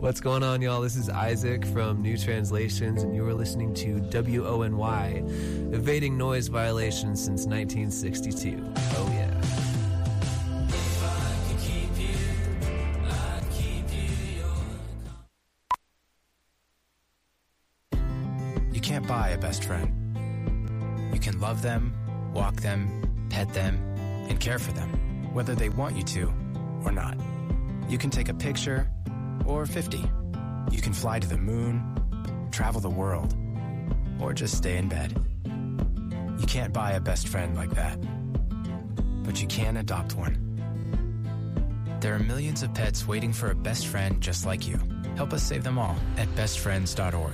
What's going on, y'all? This is Isaac from New Translations, and you are listening to WONY, evading noise violations since 1962. Oh, yeah. You can't buy a best friend. You can love them, walk them, pet them, and care for them, whether they want you to or not. You can take a picture or 50. You can fly to the moon, travel the world, or just stay in bed. You can't buy a best friend like that, but you can adopt one. There are millions of pets waiting for a best friend just like you. Help us save them all at bestfriends.org.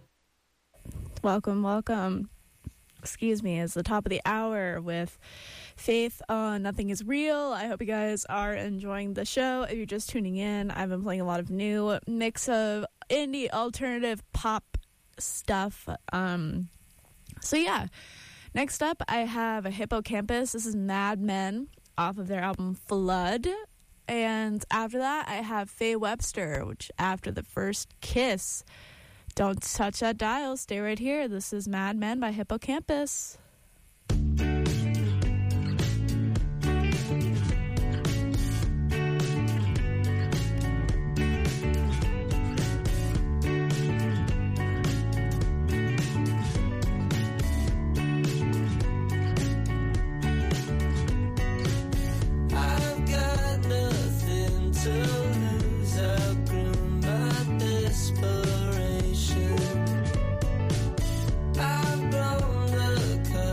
Welcome. Excuse me, it's the top of the hour with Faith on Nothing Is Real. I hope you guys are enjoying the show. If you're just tuning in, I've been playing a lot of new mix of indie alternative pop stuff. So yeah, next up I have a Hippocampus. This is Mad Men off of their album Flood. And after that I have Faye Webster, which After the First Kiss. Don't touch that dial. Stay right here. This is Mad Men by Hippocampus. I've grown accustomed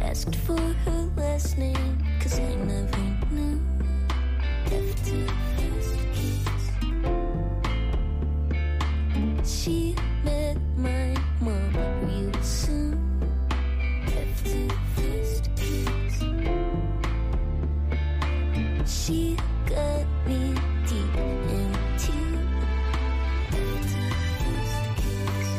asked for her last name, 'cause I never knew. After the first kiss, she met my mom real soon. After the first kiss, she got me deep into. After the first kiss,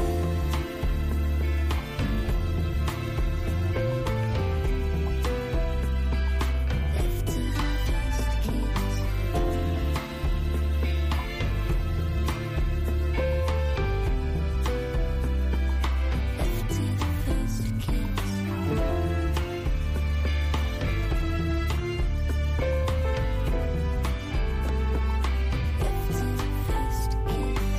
after the first kiss, after the first kiss. After the first kiss,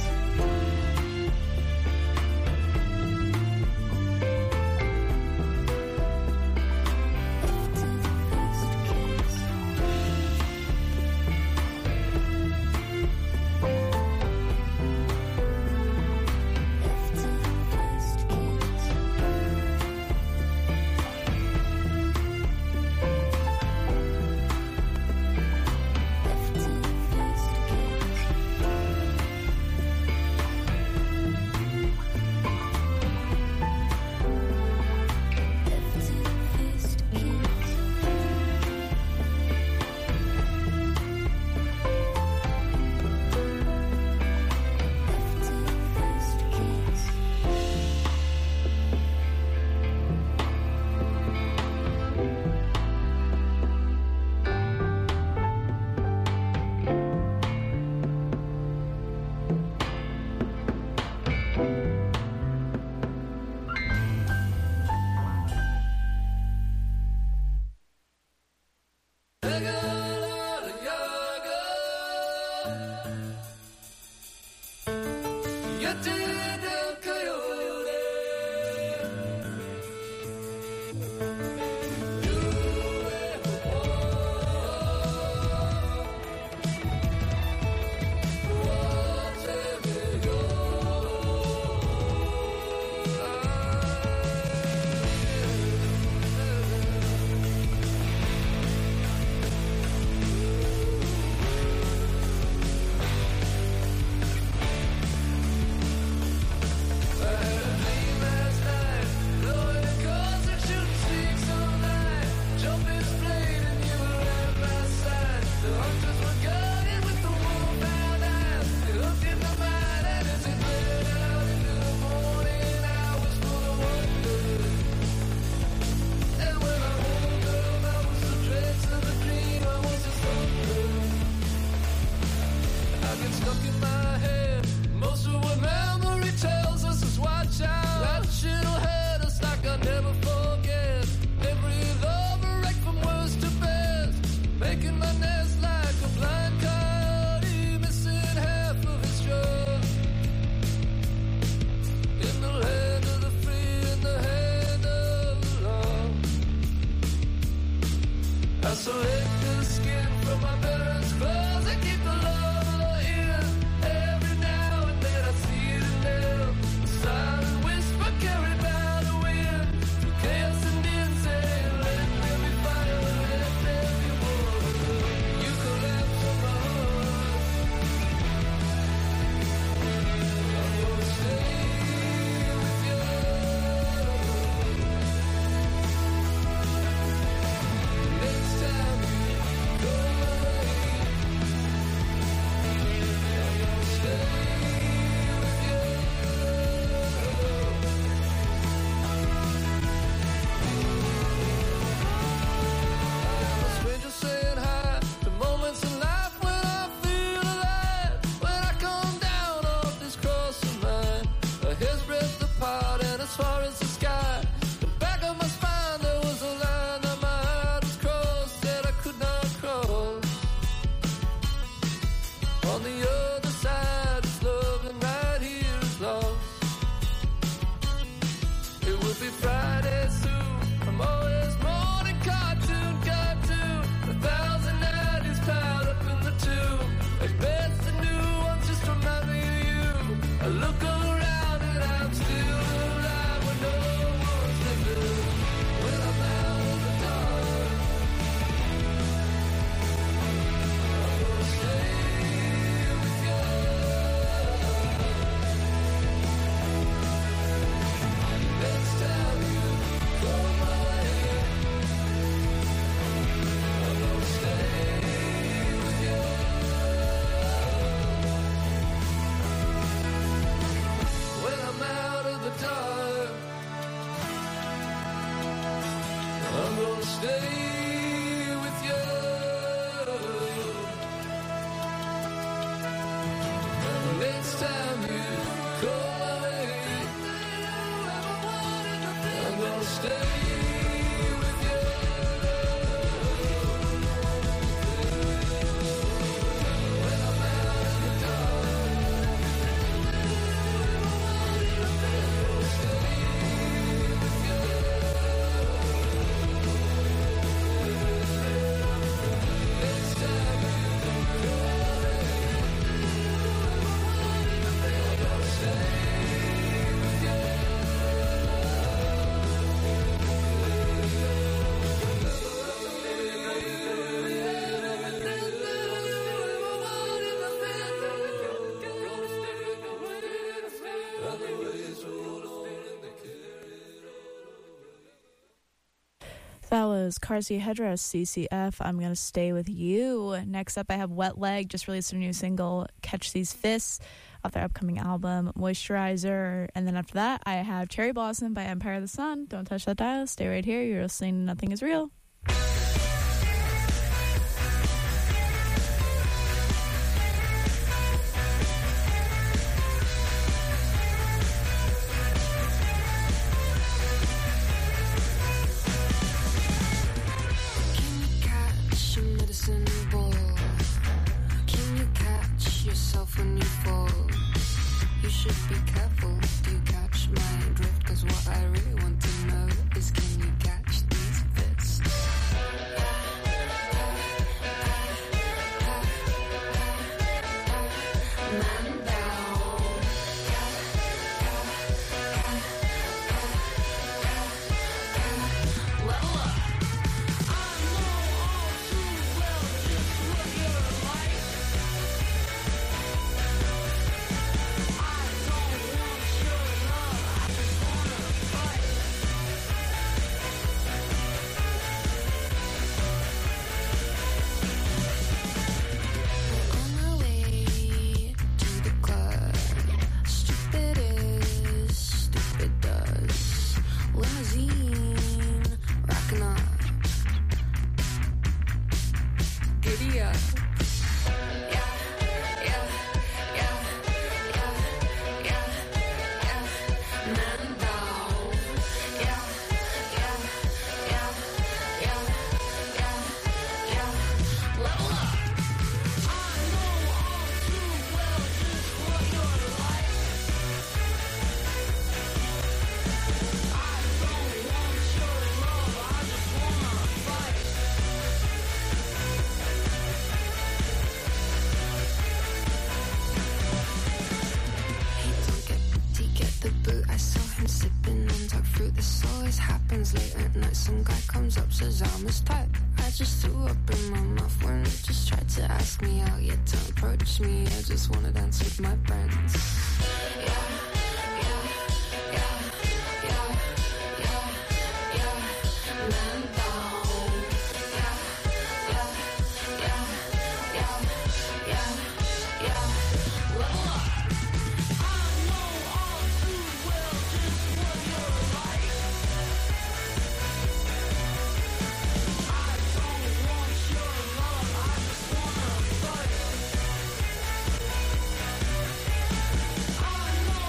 after the first kiss, after the first kiss, after the first kiss. After the first kiss, after the first kiss. Next time stay with you. And the next time you call me, I'm gonna stay with you. When I'm out in the dark, I'll stay with you. Next time you call me, I'm gonna stay with you. That was Carsey Headrest, CCF, I'm Gonna Stay With You. Next up, I have Wet Leg, just released their new single, Catch These Fists, off their upcoming album, Moisturizer. And then after that, I have Cherry Blossom by Empire of the Sun. Don't touch that dial, stay right here. You're listening to Nothing Is Real. Can you catch a medicine ball? Can you catch yourself when you fall? You should be careful. Do you catch my drift? 'Cause what I really want to know is, can you catch these fists? Man down. Level up. On my way to the club, stupid is, stupid does. Limousine, rocking up. Giddy up. Yeah, yeah, yeah, yeah, yeah, yeah. Man down. Yeah, yeah, yeah, yeah, yeah, yeah. Level up. He don't get the boot. I saw him sipping on dark fruit. This always happens late at night. Some guy comes up, says I'm his type. I just threw up in my mouth when he just tried to ask me out. Yeah, don't approach me. I just wanna dance with my friends. Yeah, yeah, yeah, yeah, yeah, yeah. Man down. Yeah, yeah, yeah, yeah, yeah, yeah. Level up. I know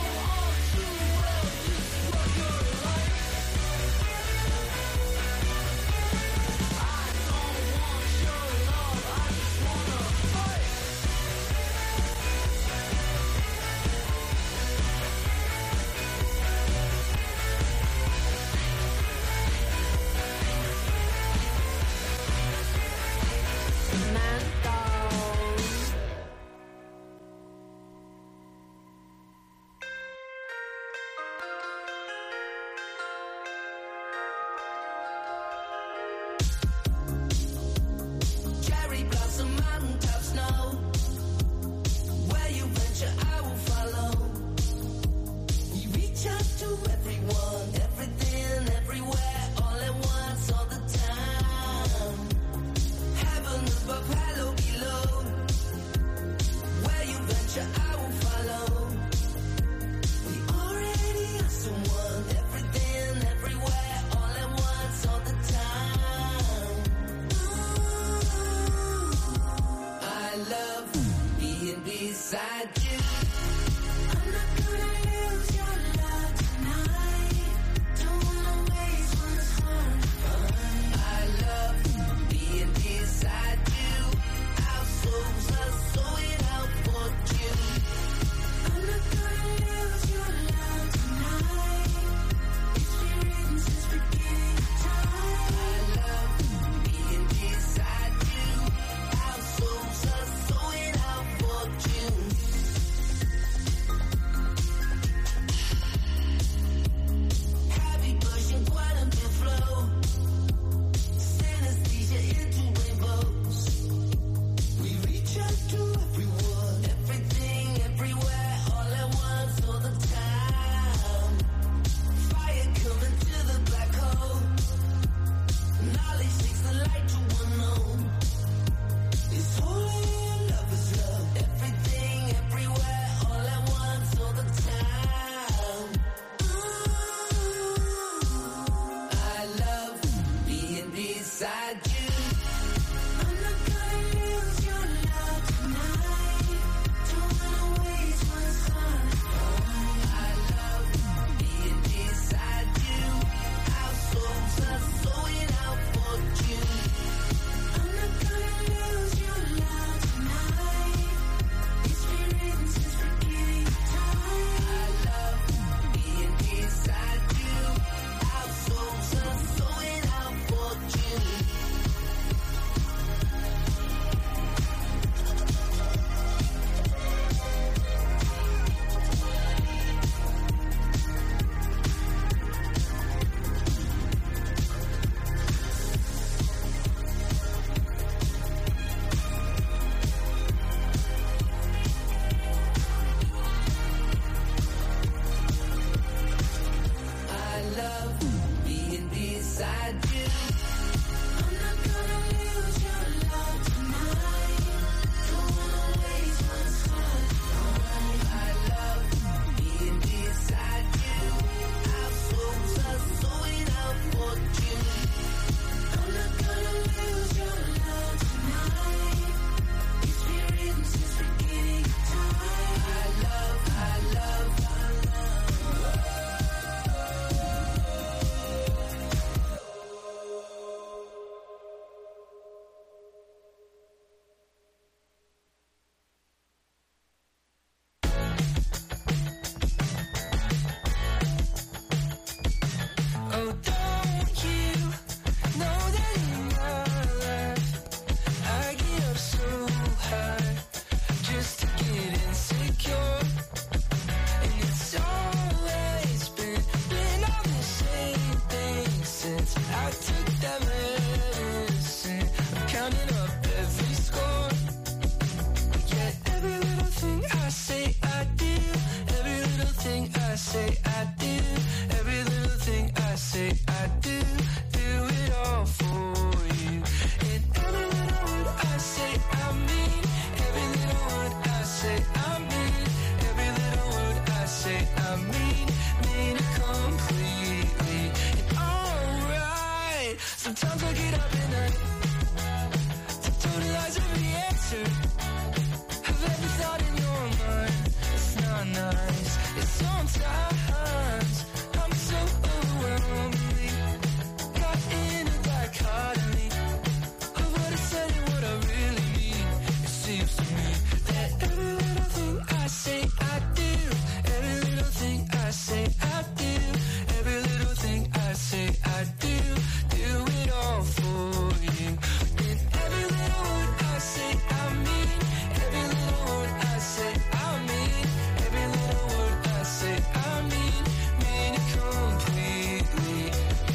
took that medicine. I'm counting up every score. Yeah, every little thing I say I do. Every little thing I say I do. Every little thing I say I do. Do it all for you. And every little word I say I mean. Every little word I say I mean. Every little word I say I mean. Mean it completely. And alright. Sometimes I get up at night to totalize every answer. Have every thought in your mind. It's not nice. It's sometimes I'm so overwhelmingly got in a dichotomy of what I said and what I really mean. It seems to me that every little thing I say I do. Every little thing I say I do. Every little thing I say I do. Do it all for you. And every little word I say I mean. Every little word I say I mean. Every little word I say I mean. Mean it completely.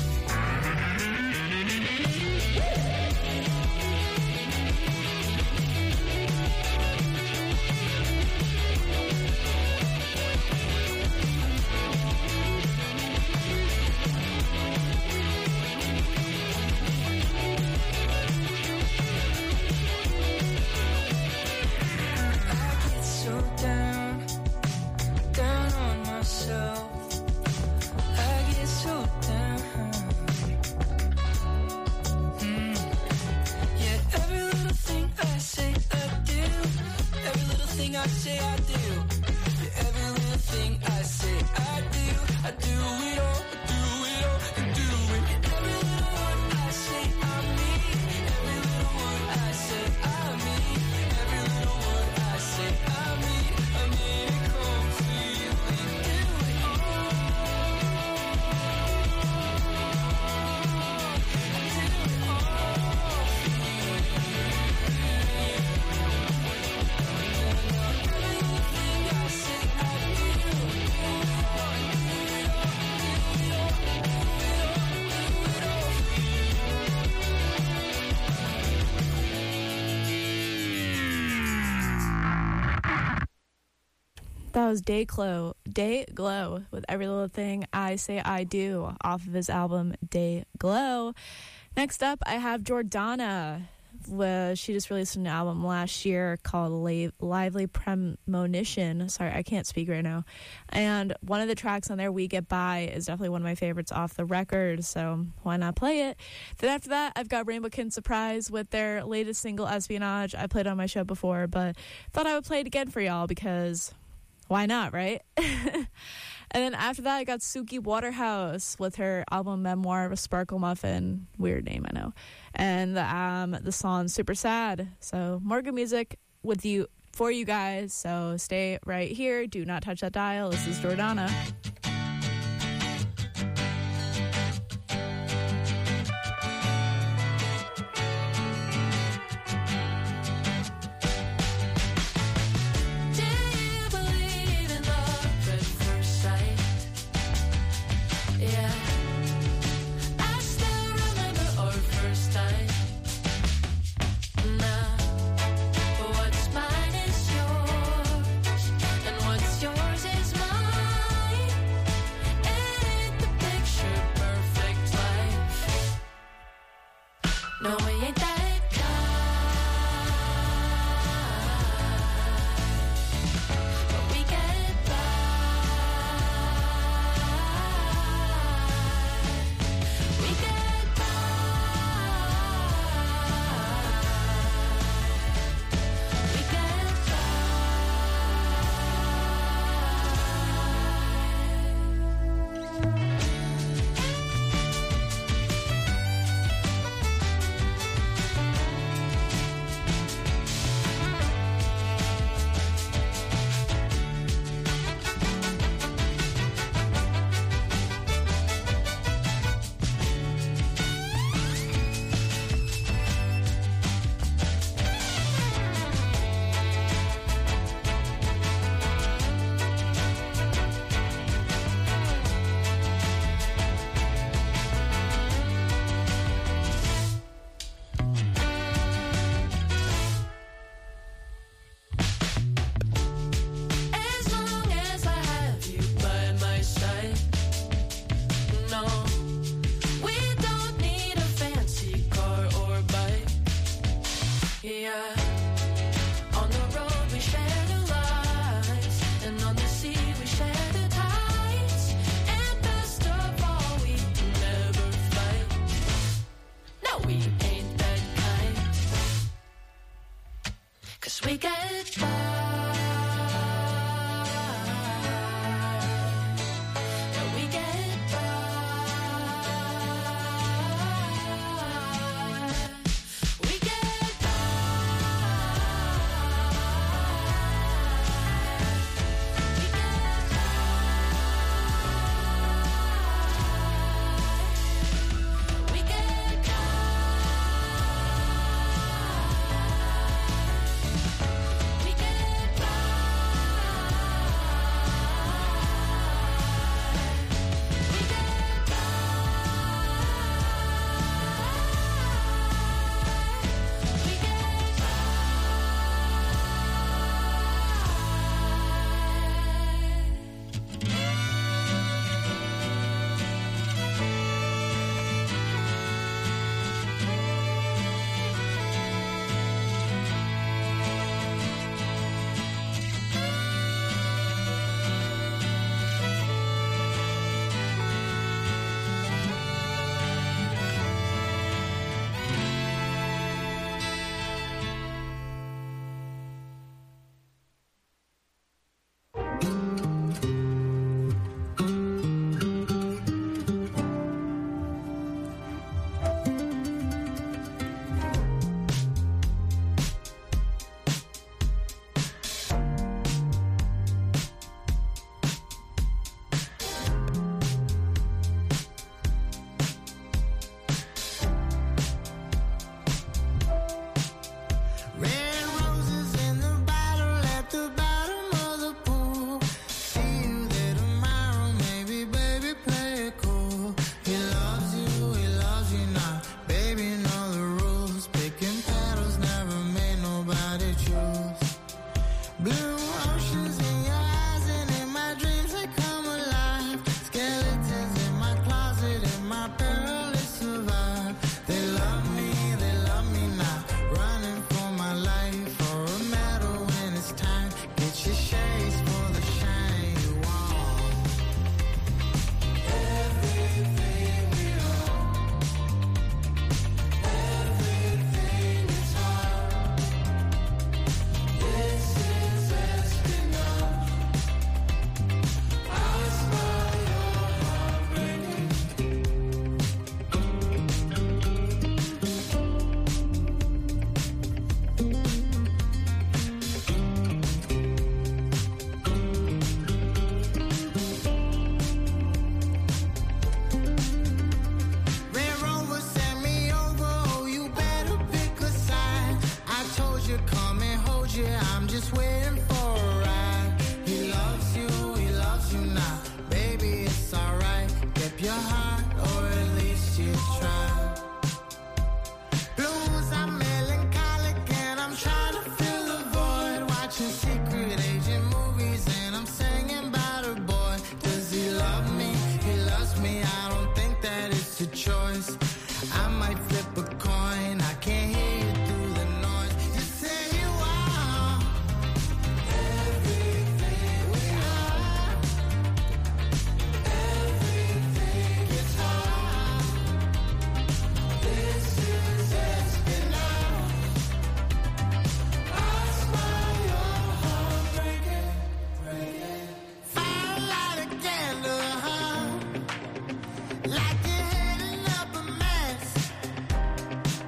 I get so down on myself. I get so down. Yeah, every little thing I say I do. Every little thing I say I do. Yeah, every little thing I say I do. I do it all, I do it all, and do it. Every little word I say I mean. Every little word I say I mean. Every little word I say I mean. I mean it completely. Do it all. I do it all for you. Every little thing I say I do. That was Dayglow with Every Little Thing I Say I Do off of his album Dayglow. Next up, I have Jordana. She just released an album last year called Lively Premonition. Sorry, I can't speak right now. And one of the tracks on there, We Get By, is definitely one of my favorites off the record, so why not play it? Then after that, I've got Rainbow Kin Surprise with their latest single, Espionage. I played it on my show before, but thought I would play it again for y'all because why not, right? And then after that, I got Suki Waterhouse with her album Memoir of a Sparkle Muffin. Weird name, I know. And the song Super Sad. So more good music with you for you guys. So stay right here. Do not touch that dial. This is Jordana. Yours is mine. We get by. Yeah, we get by. We get by. We get by. We get by. We get by. Red roses in the bottle at the bottom of the pool. See you there tomorrow, maybe, baby, play it cool. He loves you not, baby, know the rules. Picking petals never made nobody choose. Blue oceans in your eyes and in my dreams they come alive. Skeletons in my closet, in my perilous survive. They love me not. Running for my life, for a medal when it's time. Get your shades for the shine you want. Everything we own, everything is hard. This is espionage. I smell your heart breaking. Red Rover sent me over, oh, you better pick a side. I told you, come and hold you, I'm just waiting for a ride. He loves you not, baby, it's alright. Keep your heart, or at least you try. Blues, I'm melancholic and I'm trying to fill the void. Watching secret agent movies and I'm singing about a boy. Does he love me? He loves me, I don't think that it's a choice. I might flip a coin, I can't hear you through the noise. You say you are everything we are. Everything is hard. This is espionage. I smell your heart breaking. Fire, light a candle, like you're heading up a mess.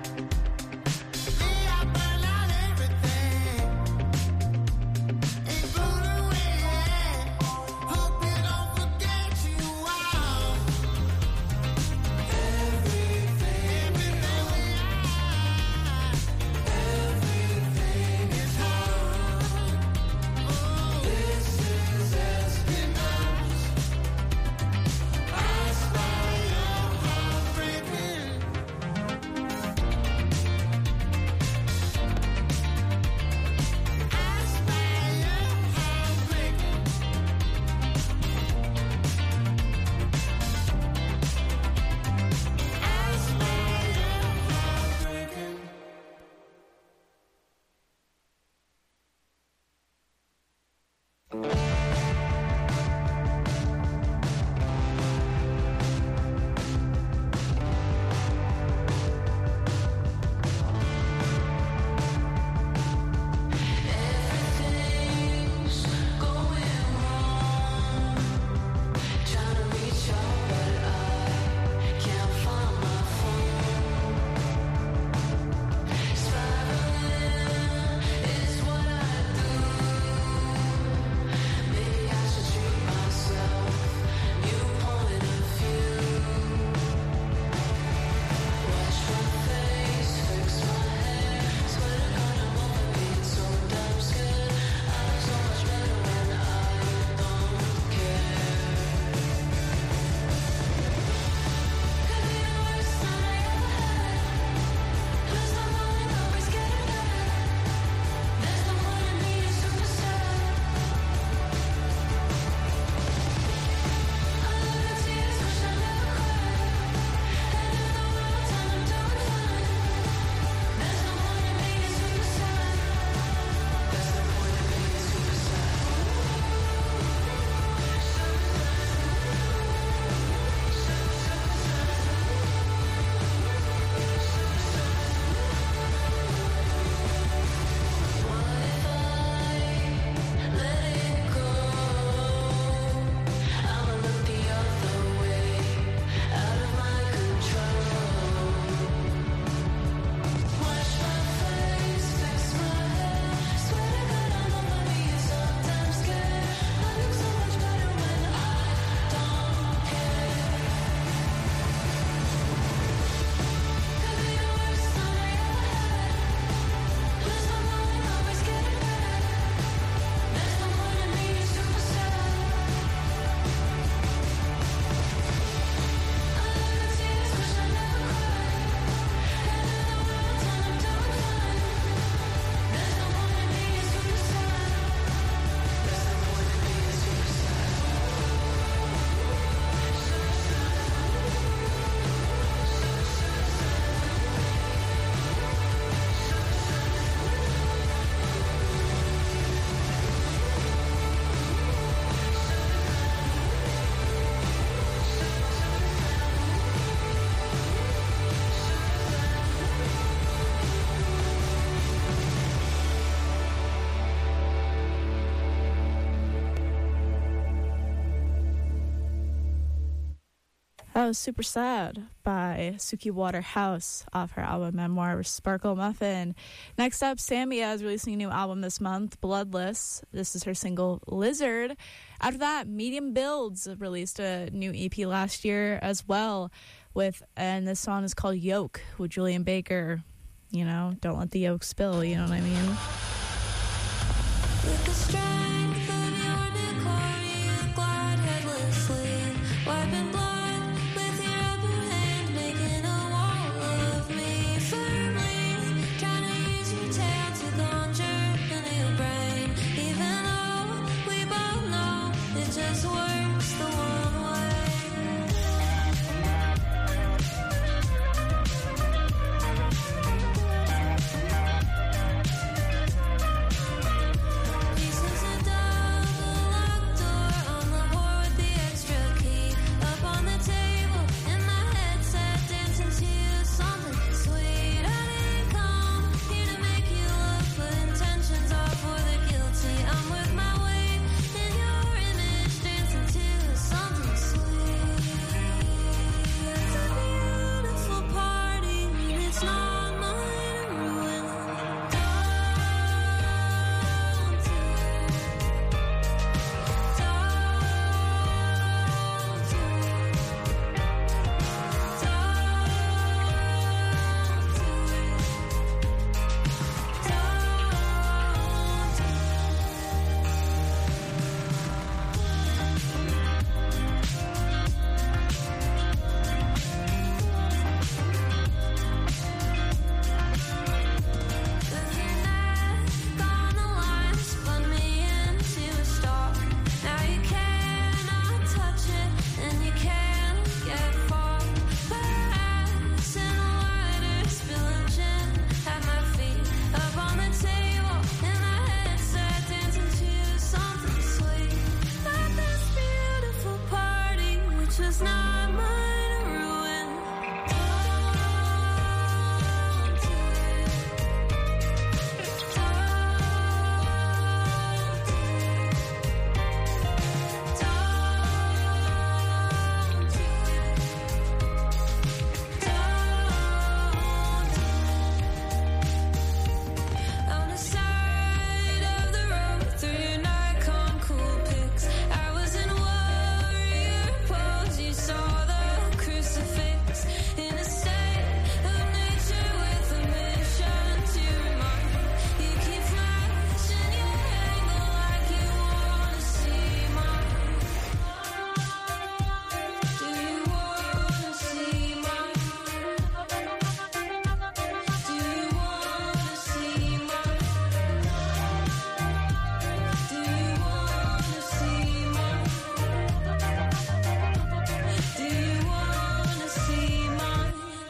That was Super Sad by Suki Waterhouse off her album Memoir Sparkle Muffin. Next up, Samia is releasing a new album this month, Bloodless. This is her single Lizard. After that, Medium Builds released a new EP last year as well, and this song is called Yoke with Julian Baker. You know, don't let the yolk spill, you know what I mean? With the strength of your decor, you glide headlessly, wiping blood with your upper hand, making a wall of me firmly, trying to use your tail to conjure into your brain, even though we both know it just works the one way. Pieces of double locked door on the board with the extra key, up on the table in my headset, dancing to something sweet. I didn't come here to make you look, but intentions are for the guilty. I'm with my weight in your image, dancing to something sweet. It's a beautiful party, it's not mine to ruin. Don't do it. Now you cannot touch it, and you can't get far. Perhaps in a lighter, spilling gin at my feet, up on the table in my headset, dancing to something sweet. At this beautiful party, which was not mine to ruin. Don't do it. On the side of the road, through your Nikon cool pics, I was in warrior pose. You saw the crucifix in a state of nature with a mission to remind you. You keep flashing your angle like you wanna see mine. Do you wanna see mine? Do you wanna see mine? Do you wanna see mine? Do you wanna see mine?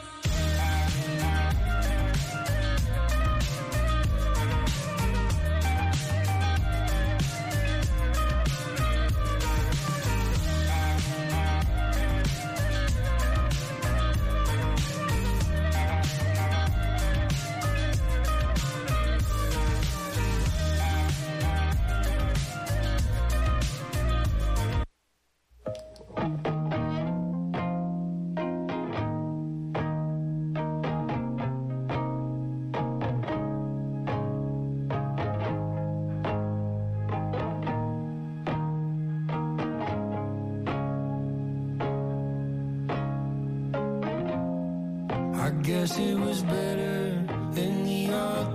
I guess it was better than the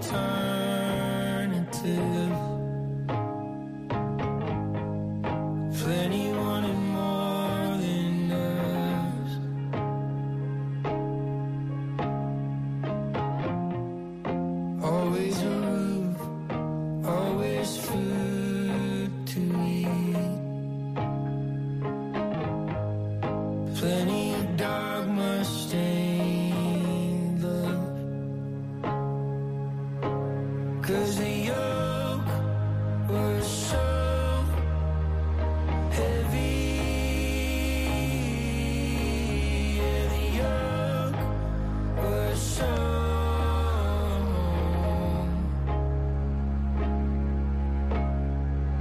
alternative. Plenty wanted more than us. Always a roof, always food to eat. Plenty of dogma stained love. 'Cause the yoke was so heavy. Yeah, the yoke was so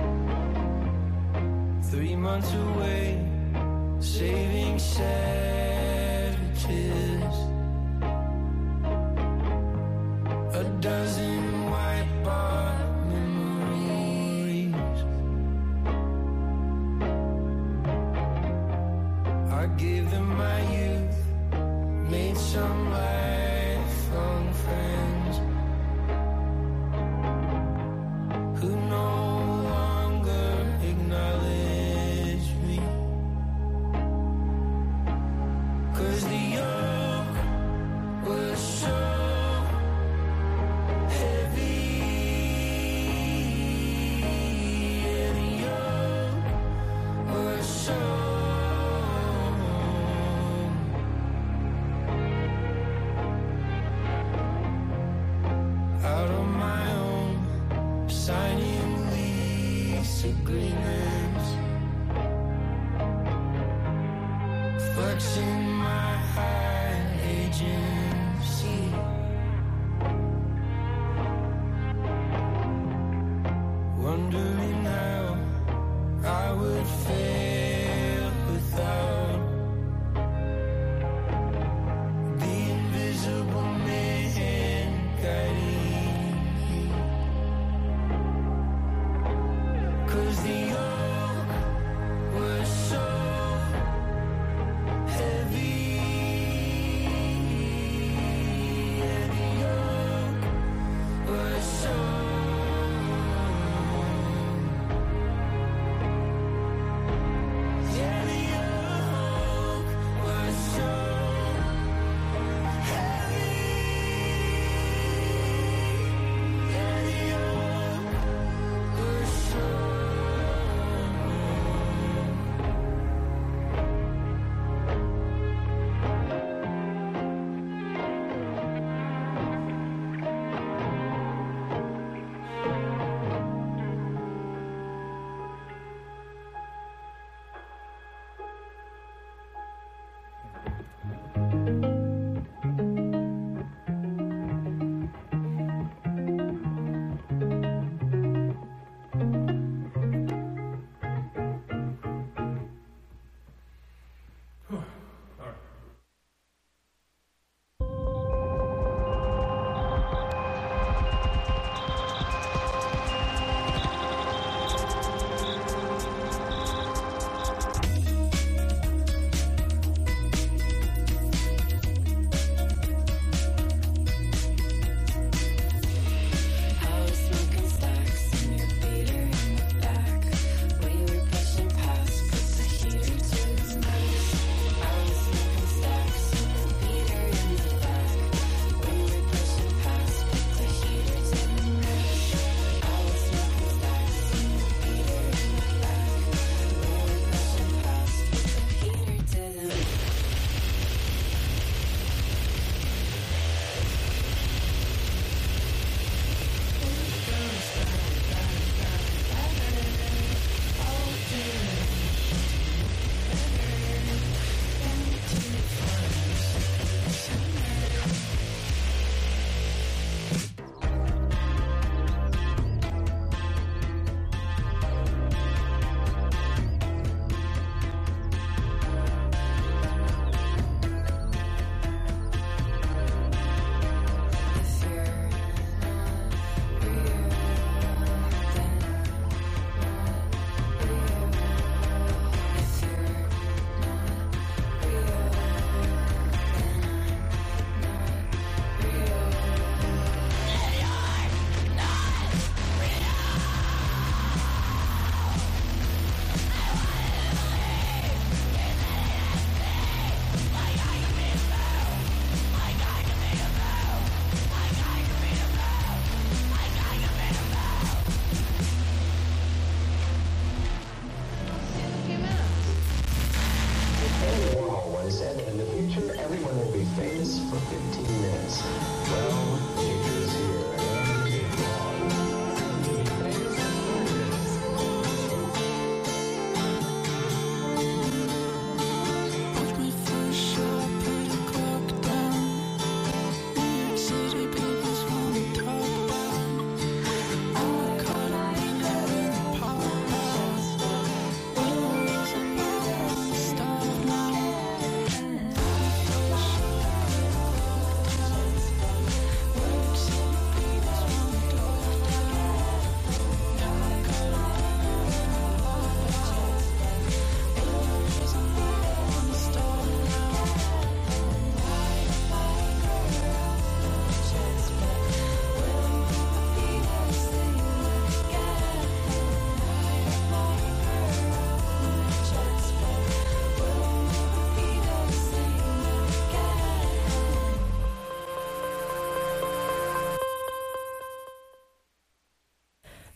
3 months away, saving sad. fears. A dozen white bar memories. I gave them my youth, made some lifelong friends who no longer acknowledge me. 'Cause the yoke was so heavy, and the yoke was so out on my own, signing lease agreements, flexing my high agency, wondering how I would fail without the invisible man guiding me. 'Cause the yoke was so heavy.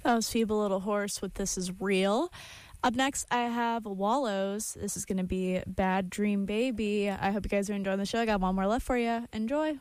That was Feeble Little Horse with This Is Real. Up next, I have Wallows. This is going to be Bad Dream Baby. I hope you guys are enjoying the show. I got one more left for you. Enjoy.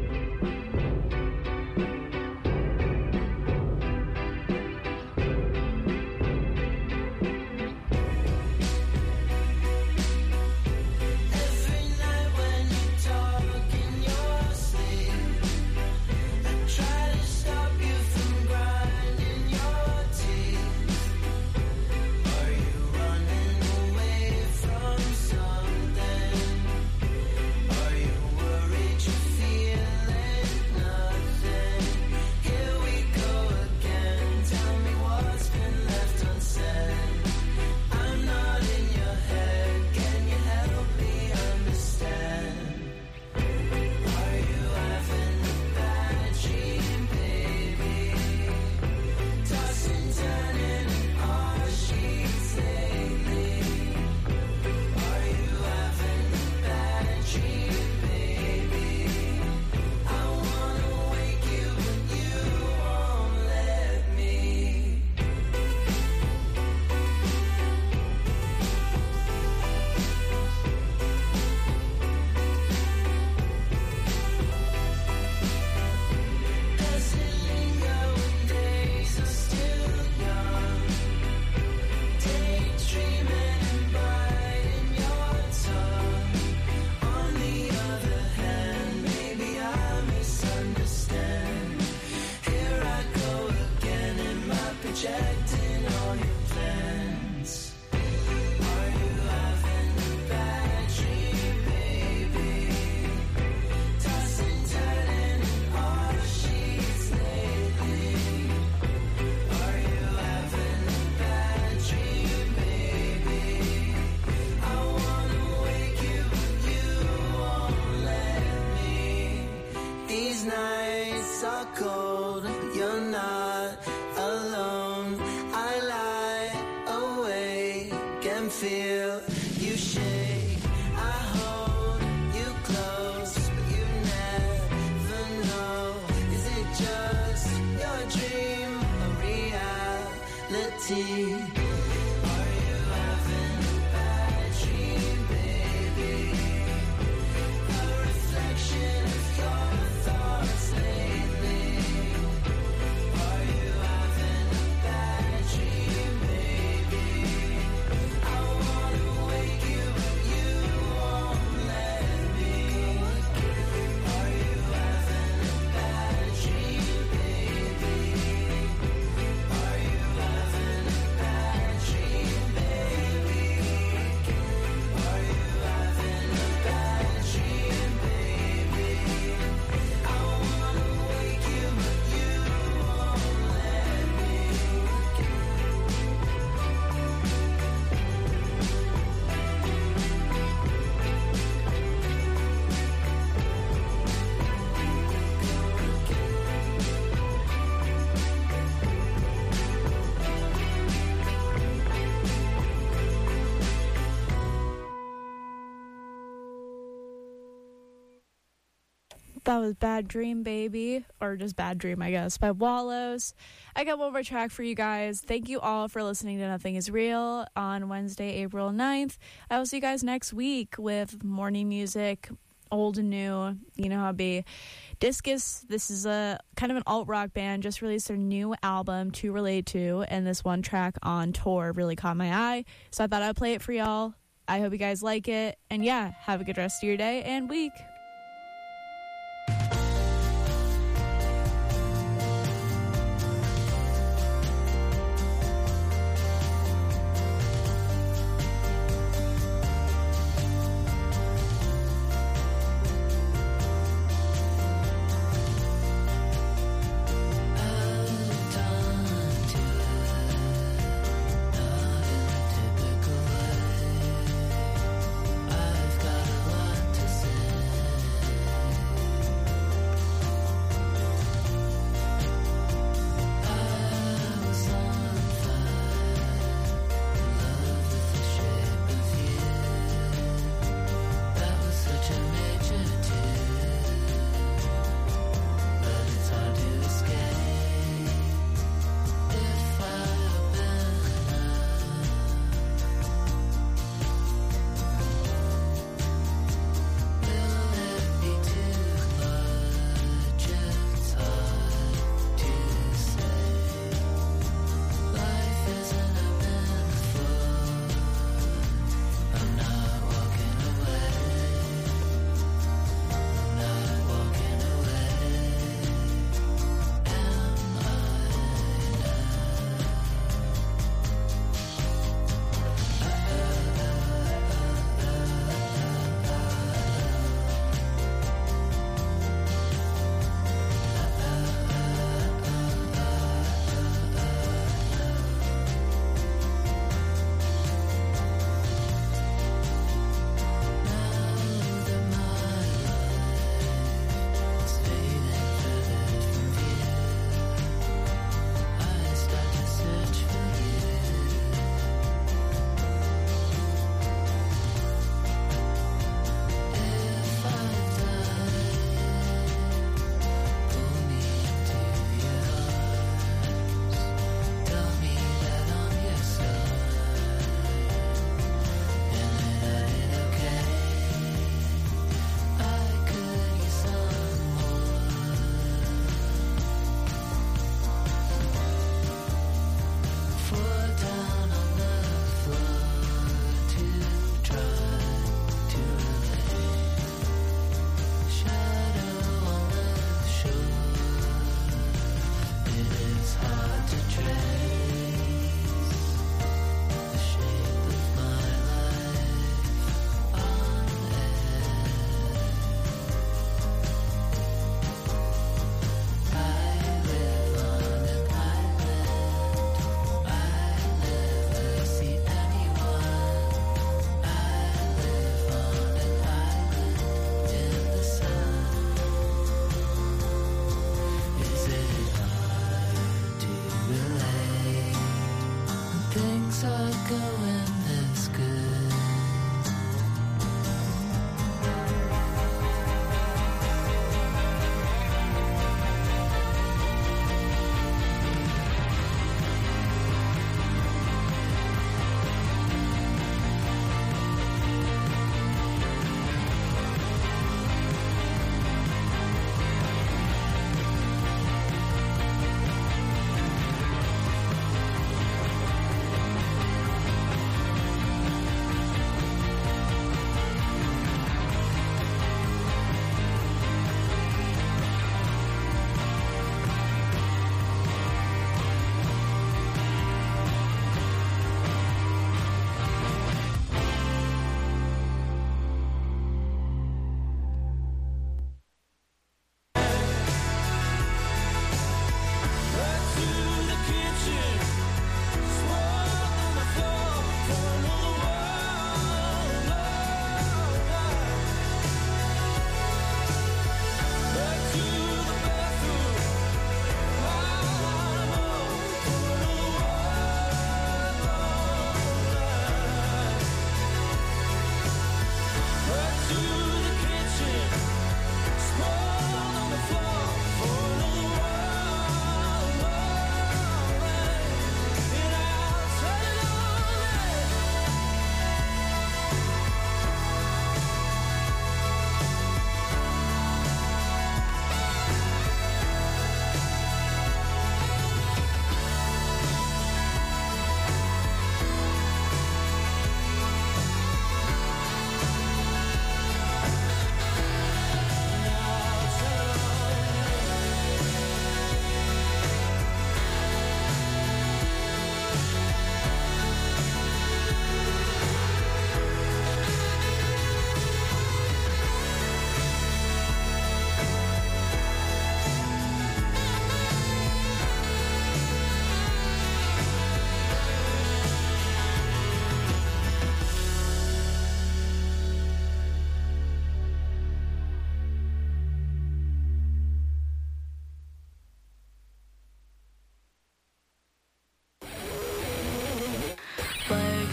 That was Bad Dream Baby, or just Bad Dream, I guess, by Wallows. I got one more track for you guys. Thank you all for listening to Nothing Is Real on Wednesday, April 9th. I will see you guys next week with morning music, old and new. You know how it be. Discus, this is a kind of an alt-rock band, just released their new album, To Relate To, and this one track on tour really caught my eye, so I thought I'd play it for y'all. I hope you guys like it, and yeah, have a good rest of your day and week. I've got a lot to say.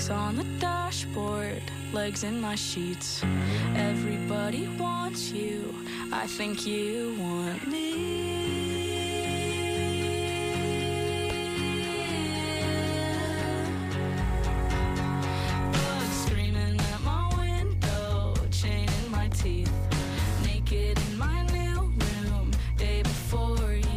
Books on the dashboard, legs in my sheets. Everybody wants you, I think you want me. Bugs screaming at my window, chain in my teeth. Naked in my new room, day before you.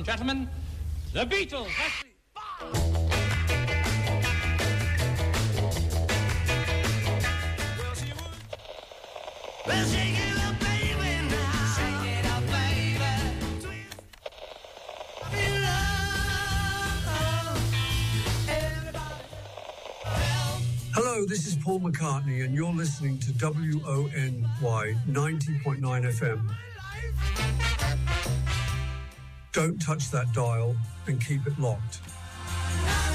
Gentlemen, the Beatles. Well, shake it up, baby, now. Shake it up, baby. In love, everybody. Hello, this is Paul McCartney, and you're listening to WONY 90.9 FM. Don't touch that dial and keep it locked.